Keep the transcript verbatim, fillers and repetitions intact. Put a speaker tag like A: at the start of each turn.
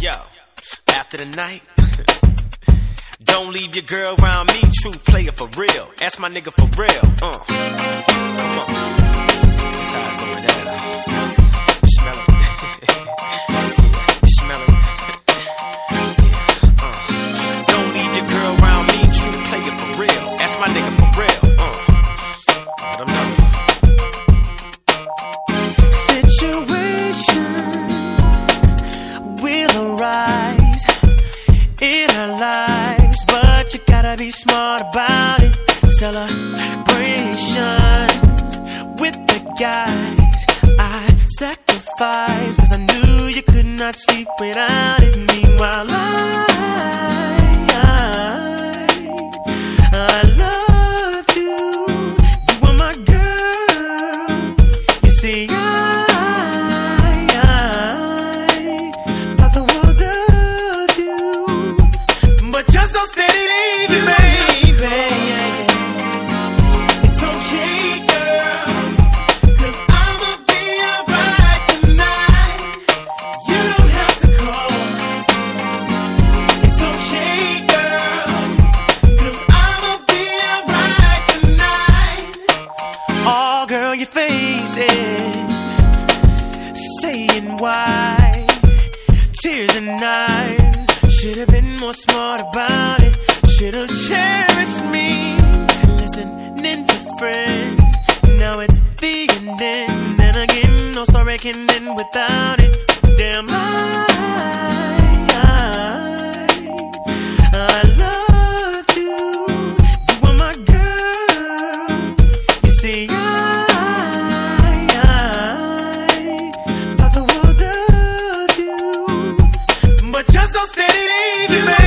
A: Yo, after the night, don't leave your girl around me, true player for real. Ask my nigga for real. Uh, come on, that's how it's going down. Smell it, yeah, smell it. Yeah, uh. Don't leave your girl around me, true player for real. Ask my nigga for real. Uh, let him know.
B: Will arise in our lives, but you gotta be smart about it. Celebrations with the guys I sacrificed, cause I knew you could not sleep without it. Meanwhile I, I, I loved you. You were my girl. You see I just so steady leaving, baby. It's okay, girl, cause I'ma be alright tonight. You don't have to call. It's okay, girl, cause I'ma be alright tonight. Oh, girl, your face is saying why. Tears and knives. Should've been more smart about it. Should've cherished me. Listening to friends. Now it's the ending. Then again, no story can end without it. Damn, I, I, I loved you. You were my girl. You see, I, I thought the world of you, but you're so steady. You